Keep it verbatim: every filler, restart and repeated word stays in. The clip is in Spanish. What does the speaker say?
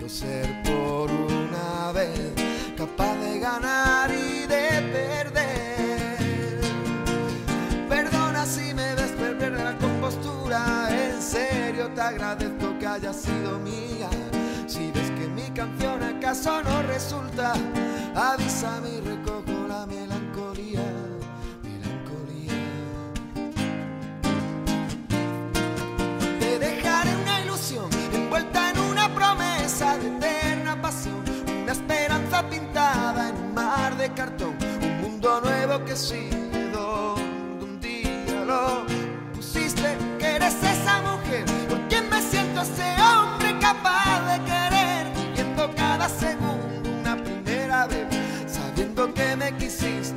quiero ser por una vez capaz de ganar y de perder. Perdona si me ves perder la compostura, en serio te agradezco que hayas sido mía. Si ves que mi canción acaso no resulta, avísame y recojo la melancolía, melancolía. Te dejaré una ilusión envuelta en una promesa de eterna pasión, una esperanza pintada en un mar de cartón, un mundo nuevo que sigue donde un día lo pusiste, que eres esa mujer por quien me siento ese hombre capaz de querer, viviendo cada segundo una primera vez, sabiendo que me quisiste